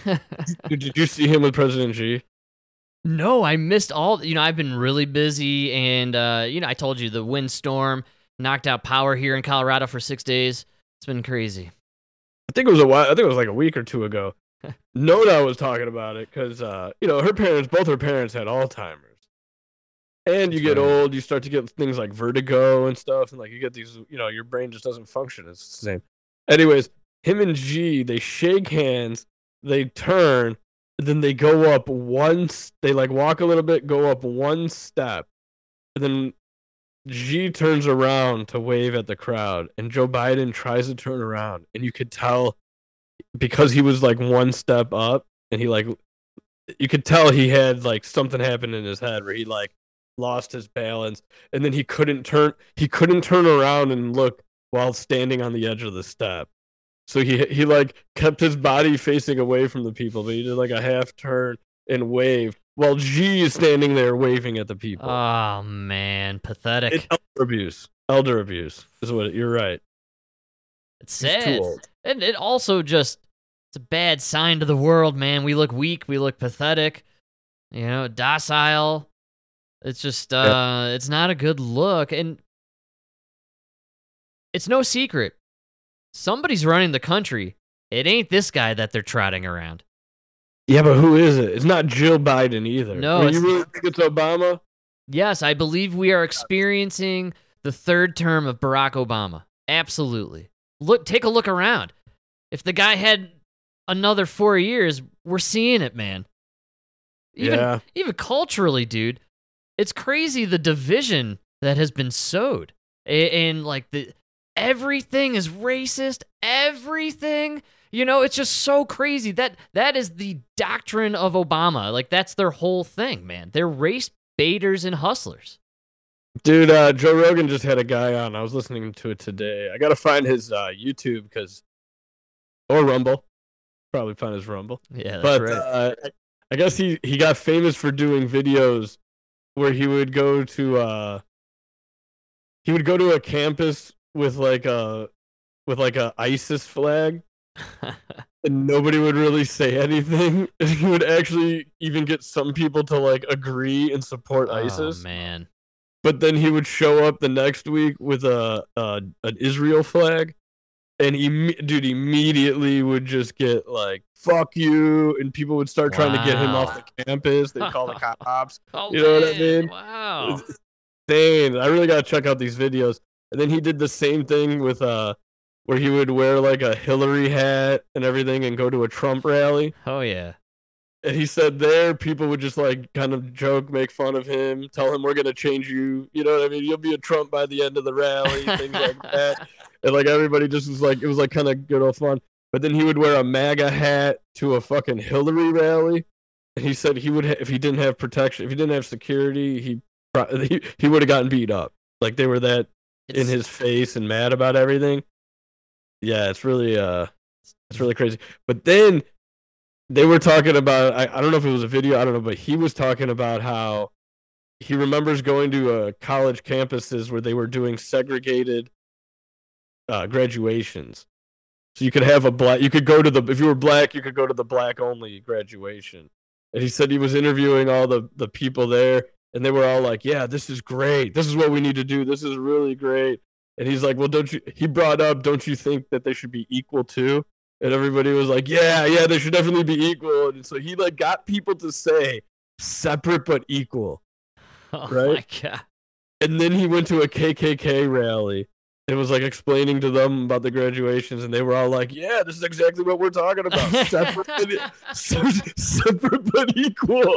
Did you see him with President Xi? No, I missed all. I've been really busy, and I told you the windstorm knocked out power here in Colorado for 6 days. It's been crazy. I think it was a while. I think it was like a week or two ago. Noda was talking about it because both her parents had Alzheimer's, and you get old, you start to get things like vertigo and stuff, and like you get these, your brain just doesn't function. It's the same. Anyways, him and Xi, they shake hands, they turn, and then they go up once. They like walk a little bit, go up one step, and then Xi turns around to wave at the crowd, and Joe Biden tries to turn around, and you could tell. Because he was like one step up, and you could tell he had like something happened in his head where he like lost his balance, and then he couldn't turn around and look while standing on the edge of the step. So he like kept his body facing away from the people, but he did like a half turn and waved while Xi is standing there waving at the people. Oh man, pathetic. It's elder abuse is what you're right. It's sad. And it also it's a bad sign to the world, man. We look weak. We look pathetic. Docile. It's just, it's not a good look. And it's no secret. Somebody's running the country. It ain't this guy that they're trotting around. Yeah, but who is it? It's not Jill Biden either. No. You really think it's Obama? Yes, I believe we are experiencing the third term of Barack Obama. Absolutely. Take a look around. If the guy had another 4 years, we're seeing it, man. Even culturally, dude, it's crazy the division that has been sowed. And like everything is racist. Everything, it's just so crazy. That is the doctrine of Obama. Like that's their whole thing, man. They're race baiters and hustlers. Dude, Joe Rogan just had a guy on. I was listening to it today. I gotta find his YouTube or Rumble. Probably find his Rumble. Yeah, that's right. I guess he got famous for doing videos where he would go to a campus with like a ISIS flag, and nobody would really say anything. And he would actually even get some people to like agree and support ISIS. Oh man. But then he would show up the next week with an Israel flag, and immediately would just get like "fuck you," and people would start trying to get him off the campus. They'd call the cops. You know what I mean? Wow. It's insane. I really gotta check out these videos. And then he did the same thing with where he would wear like a Hillary hat and everything and go to a Trump rally. Oh yeah. And he said people would just like kind of joke, make fun of him, tell him we're going to change you. You know what I mean? You'll be a Trump by the end of the rally, things like that. And like everybody just was like, it was like kind of good old fun. But then he would wear a MAGA hat to a fucking Hillary rally. And he said he would, if he didn't have protection, if he didn't have security, he would have gotten beat up. Like they were in his face and mad about everything. Yeah, it's really crazy. But then they were talking about, I don't know if it was a video, I don't know, but he was talking about how he remembers going to college campuses where they were doing segregated graduations. So you could have if you were black, you could go to the black only graduation. And he said he was interviewing all the people there, and they were all like, yeah, this is great. This is what we need to do. This is really great. And he's like, well, he brought up, don't you think that they should be equal too? And everybody was like, yeah, they should definitely be equal. And so he like got people to say separate but equal. Oh right? my God. And then he went to a KKK rally and was like explaining to them about the graduations, and they were all like, yeah, this is exactly what we're talking about. Separate but equal.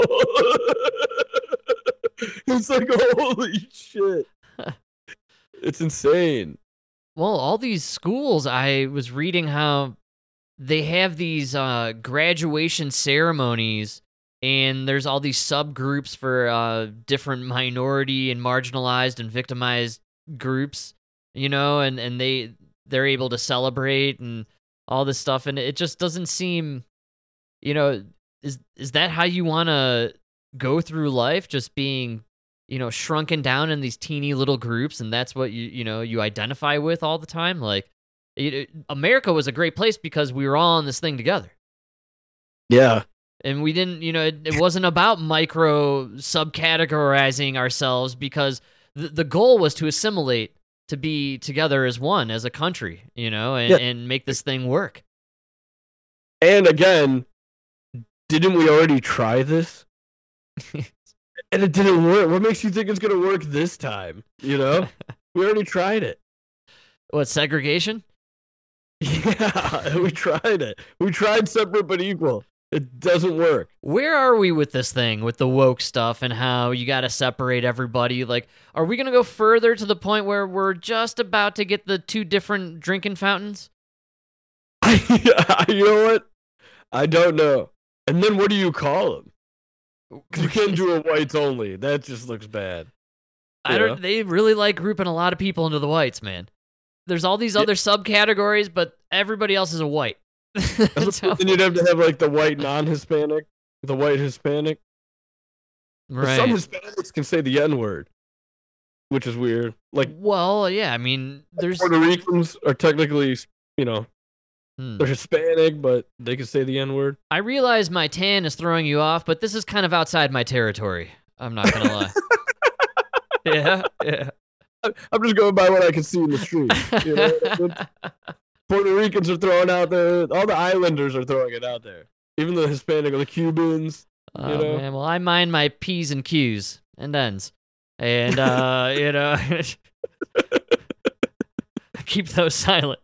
It's like, holy shit. It's insane. Well, all these schools, I was reading how they have these graduation ceremonies, and there's all these subgroups for different minority and marginalized and victimized groups, you know, and they're able to celebrate and all this stuff, and it just doesn't seem, you know, is that how you want to go through life, just being, you know, shrunken down in these teeny little groups, and that's what you identify with all the time? Like, America was a great place because we were all in this thing together. Yeah. And we didn't, it wasn't about micro subcategorizing ourselves, because the goal was to assimilate, to be together as one, as a country, and make this thing work. And again, didn't we already try this? And it didn't work. What makes you think it's going to work this time? We already tried it. What, segregation? Yeah, we tried it. We tried separate but equal. It doesn't work. Where are we with this thing, with the woke stuff and how you got to separate everybody? Like, are we going to go further to the point where we're just about to get the 2 different drinking fountains? You know what? I don't know. And then what do you call them? Because you can't do a whites only. That just looks bad. They really like grouping a lot of people into the whites, man. There's all these other subcategories, but everybody else is a white. Then you'd have to have like the white non-Hispanic, the white Hispanic. Right. Some Hispanics can say the N-word, which is weird. Like, well, yeah, I mean, there's Puerto Ricans are technically, they're Hispanic, but they can say the N-word. I realize my tan is throwing you off, but this is kind of outside my territory. I'm not gonna lie. Yeah. I'm just going by what I can see in the street. Puerto Ricans are throwing out there. All the islanders are throwing it out there. Even the Hispanic or the Cubans. Oh, man. Well, I mind my P's and Q's and N's. And, keep those silent.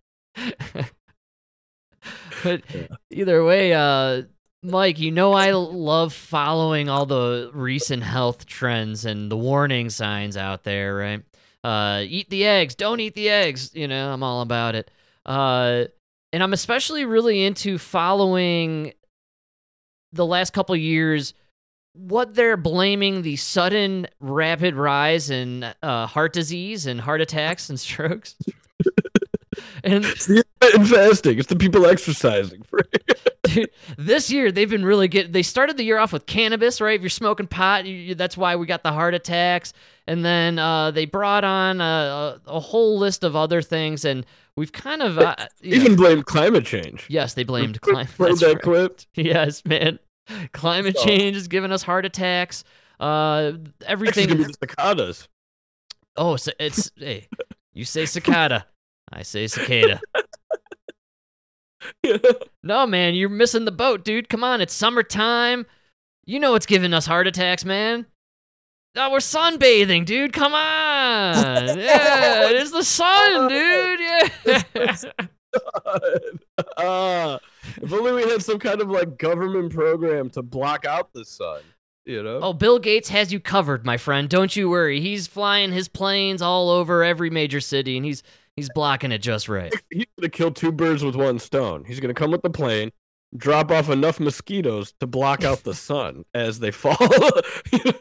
But either way, Mike, I love following all the recent health trends and the warning signs out there, right? Eat the eggs, don't eat the eggs. I'm all about it. And I'm especially really into following the last couple of years what they're blaming the sudden rapid rise in heart disease and heart attacks and strokes. And it's the intermittent fasting. It's the people exercising. Dude, this year they've been really good. They started the year off with cannabis, right? If you're smoking pot, that's why we got the heart attacks. And then they brought on a whole list of other things, and we've kind of even blamed climate change. Yes, they blamed climate. Heard that clip? Yes, man. Climate change is giving us heart attacks. Everything. Actually, gonna be the cicadas. Oh, so it's hey, you say cicada, I say cicada. Yeah. No, man, you're missing the boat, dude. Come on, it's summertime. You know what's giving us heart attacks, man. Oh, we're sunbathing, dude. Come on. Yeah, it's the sun, dude. Yeah. If only we had some kind of like government program to block out the sun, Oh, Bill Gates has you covered, my friend. Don't you worry. He's flying his planes all over every major city, and he's blocking it just right. He's going to kill 2 birds with 1 stone. He's going to come with the plane, drop off enough mosquitoes to block out the sun as they fall.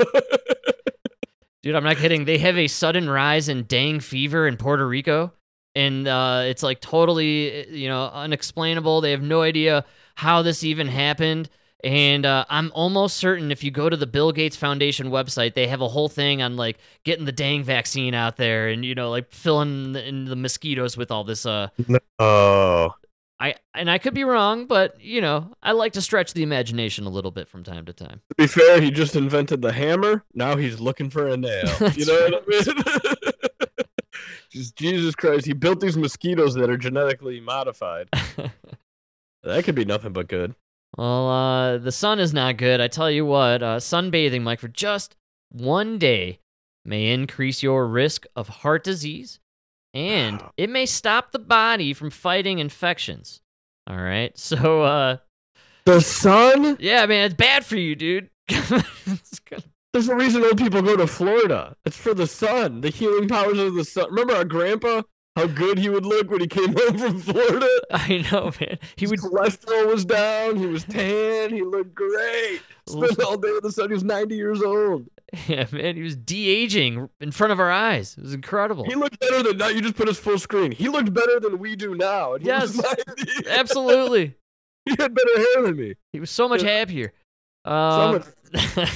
Dude, I'm not kidding. They have a sudden rise in dengue fever in Puerto Rico. and it's like totally, unexplainable. They have no idea how this even happened. And I'm almost certain if you go to the Bill Gates Foundation website, they have a whole thing on like getting the dang vaccine out there and, like filling in the mosquitoes with all this. Oh. I could be wrong, but, I like to stretch the imagination a little bit from time to time. To be fair, he just invented the hammer. Now he's looking for a nail. You know what I mean? Just Jesus Christ. He built these mosquitoes that are genetically modified. That could be nothing but good. Well, the sun is not good. I tell you what, sunbathing, Mike, for just one day may increase your risk of heart disease, and it may stop the body from fighting infections. All right, so the sun? Yeah, man, it's bad for you, dude. There's a reason old people go to Florida. It's for the sun, the healing powers of the sun. Remember our grandpa? How good he would look when he came home from Florida. I know, man. His cholesterol was down. He was tan. He looked great. Spent all day in the sun. He was 90 years old. Yeah, man. He was de-aging in front of our eyes. It was incredible. He looked better than now. You just put his full screen. He looked better than we do now. And yes, he was absolutely. He had better hair than me. He was so much happier. So much.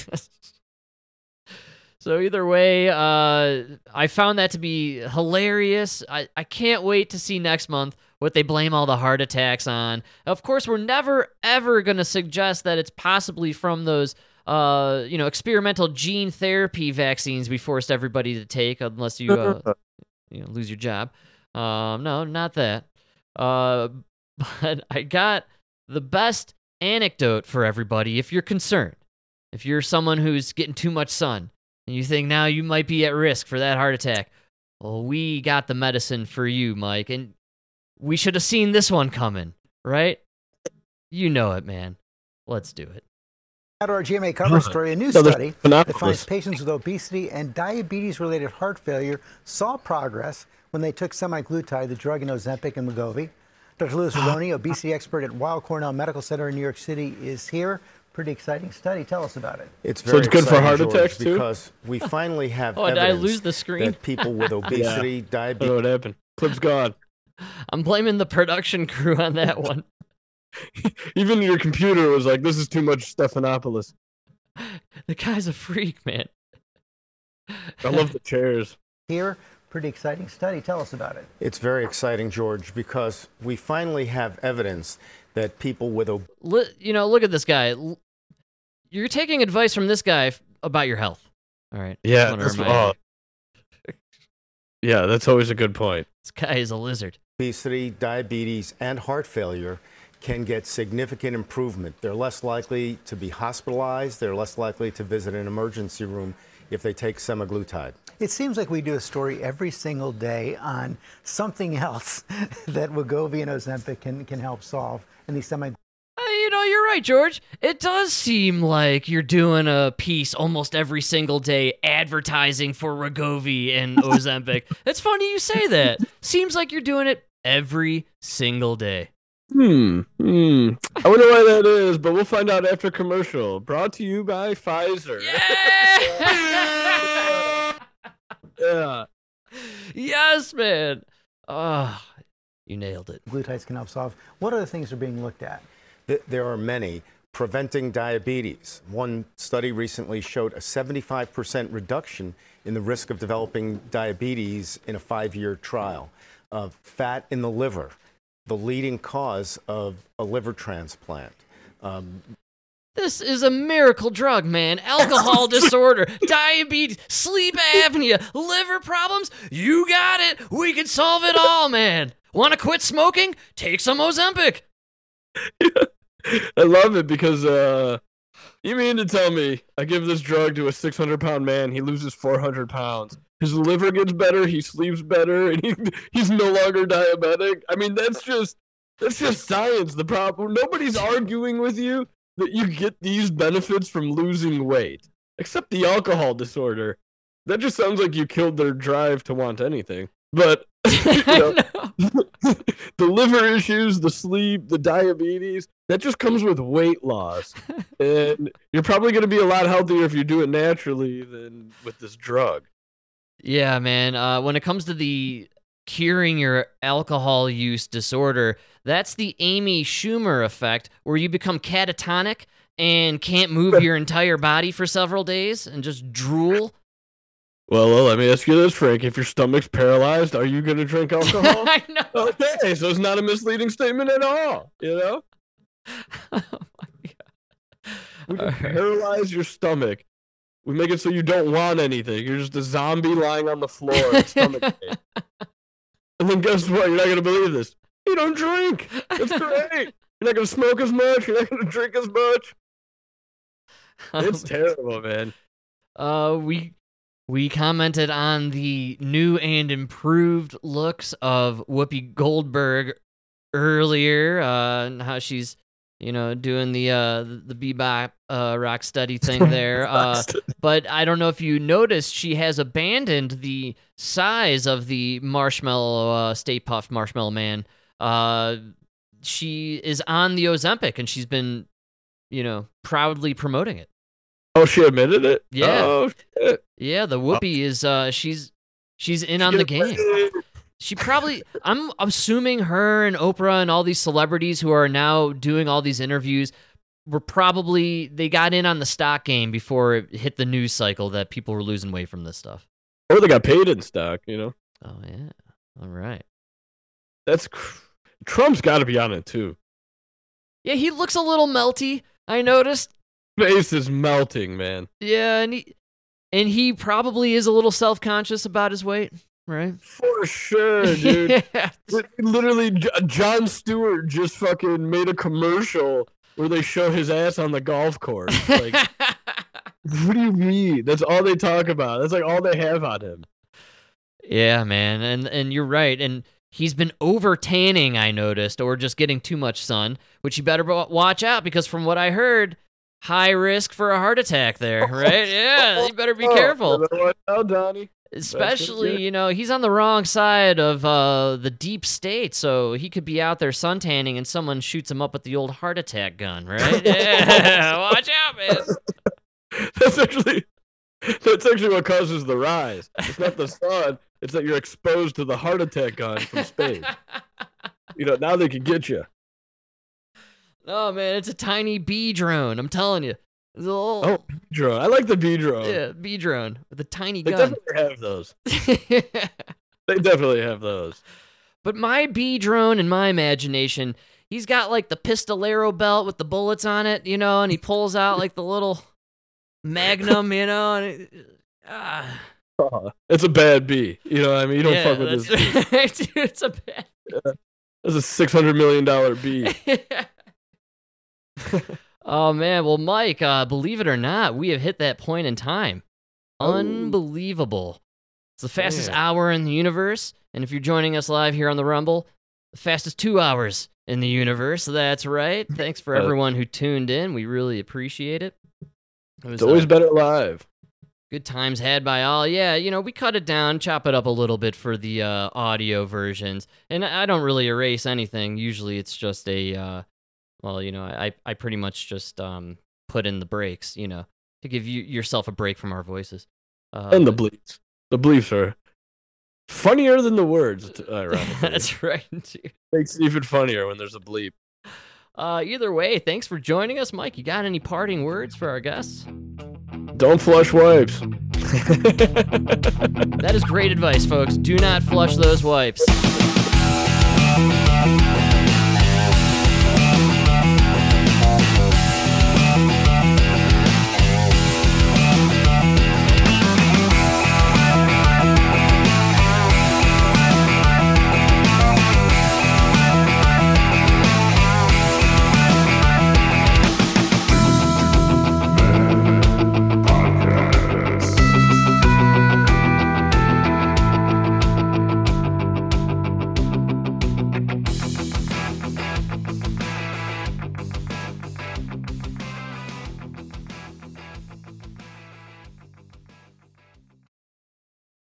So either way, I found that to be hilarious. I can't wait to see next month what they blame all the heart attacks on. Of course, we're never, ever going to suggest that it's possibly from those, experimental gene therapy vaccines we forced everybody to take, unless you, lose your job. No, not that. But I got the best anecdote for everybody if you're concerned. If you're someone who's getting too much sun, and you think now you might be at risk for that heart attack, well, we got the medicine for you, Mike, and we should have seen this one coming, right? You know it, man. Let's do it. At our GMA cover story, a new study that finds patients with obesity and diabetes-related heart failure saw progress when they took semaglutide, the drug in Ozempic and Wegovy. Dr. Louis Aronne, obesity expert at Weill Cornell Medical Center in New York City, is here. Pretty exciting study. Tell us about it. It's very so it's good for heart attacks too, because we finally have evidence did I lose the screen? That people with obesity, diabetes. What happened? Clip's gone. I'm blaming the production crew on that one. Even your computer was like, "This is too much Stephanopoulos." The guy's a freak, man. I love the chairs. Here, pretty exciting study. Tell us about it. It's very exciting, George, because we finally have evidence that people with look at this guy. You're taking advice from this guy about your health. All right. Yeah. That's always a good point. This guy is a lizard. Obesity, diabetes, and heart failure can get significant improvement. They're less likely to be hospitalized. They're less likely to visit an emergency room if they take semaglutide. It seems like we do a story every single day on something else that Wegovy and Ozempic can help solve. And these you're right, George. It does seem like you're doing a piece almost every single day advertising for Wegovy and Ozempic. It's funny you say that. Seems like you're doing it every single day. I wonder why that is, but we'll find out after commercial. Brought to you by Pfizer. Yeah! Yeah. Yes, man. Oh, you nailed it. Glutides can help solve. What other things are being looked at? There are many. Preventing diabetes. One study recently showed a 75% reduction in the risk of developing diabetes in a 5-year trial. Fat in the liver, the leading cause of a liver transplant. This is a miracle drug, man. Alcohol disorder, diabetes, sleep apnea, liver problems. You got it. We can solve it all, man. Want to quit smoking? Take some Ozempic. I love it because you mean to tell me I give this drug to a 600-pound man, he loses 400 pounds. His liver gets better, he sleeps better, and he's no longer diabetic. I mean, that's just science. The problem, nobody's arguing with you that you get these benefits from losing weight, except the alcohol disorder. That just sounds like you killed their drive to want anything. But the liver issues, the sleep, the diabetes, that just comes with weight loss. And you're probably going to be a lot healthier if you do it naturally than with this drug. Yeah, man. When it comes to the curing your alcohol use disorder. That's the Amy Schumer effect, where you become catatonic and can't move your entire body for several days and just drool. Well, let me ask you this, Frank. If your stomach's paralyzed, are you going to drink alcohol? I know. Okay, so it's not a misleading statement at all, you know? Oh, my God. We can paralyze your stomach. We make it so you don't want anything. You're just a zombie lying on the floor with stomach pain. And then guess what? You're not going to believe this. You don't drink. It's great. You're not going to smoke as much. You're not going to drink as much. It's terrible, man. We commented on the new and improved looks of Whoopi Goldberg earlier, and how she's, doing the bebop rock steady thing there. But I don't know if you noticed, she has abandoned the size of the marshmallow, Stay Puft Marshmallow Man. She is on the Ozempic, and she's been, proudly promoting it. Oh, she admitted it? Yeah. Oh, shit. Yeah, the Whoopi is, she's in on the game. She probably, I'm assuming her and Oprah and all these celebrities who are now doing all these interviews they got in on the stock game before it hit the news cycle that people were losing weight from this stuff. Or they got paid in stock, Oh, yeah. All right. Trump's got to be on it, too. Yeah, he looks a little melty, I noticed. Face is melting, man. Yeah, and he probably is a little self-conscious about his weight, right? For sure, dude. Yeah. Literally, Jon Stewart just fucking made a commercial where they show his ass on the golf course. Like, what do you mean? That's all they talk about. That's like all they have on him. Yeah, man, and you're right, and he's been over-tanning, I noticed, or just getting too much sun, which you better watch out, because from what I heard, high risk for a heart attack there, right? Yeah, you better be careful. Oh, Donnie. Especially, he's on the wrong side of the deep state, so he could be out there suntanning and someone shoots him up with the old heart attack gun, right? Yeah, watch out, man. That's actually what causes the rise. It's not the sun. It's that you're exposed to the heart attack gun from space. Now they can get you. Oh, man, it's a tiny bee drone. I'm telling you. Oh, bee drone. I like the bee drone. Yeah, bee drone with a tiny gun. They definitely have those. They definitely have those. But my bee drone, in my imagination, he's got like the pistolero belt with the bullets on it, and he pulls out like the little magnum, and it's a bad bee. You know what I mean? You don't fuck with this bee. Right, dude, it's a bad bee. That's a $600 million bee. Oh, man. Well, Mike, believe it or not, we have hit that point in time. Unbelievable. It's the fastest hour in the universe. And if you're joining us live here on the Rumble, the fastest 2 hours in the universe. That's right. Thanks for everyone who tuned in. We really appreciate it. It's always better live. Good times had by all. Yeah, we cut it down, chop it up a little bit for the audio versions. And I don't really erase anything. Usually it's just a... I pretty much just put in the breaks, to give yourself a break from our voices. And the bleeps. The bleeps are funnier than the words, ironically. That's right, dude. Makes it even funnier when there's a bleep. Either way, thanks for joining us, Mike. You got any parting words for our guests? Don't flush wipes. That is great advice, folks. Do not flush those wipes.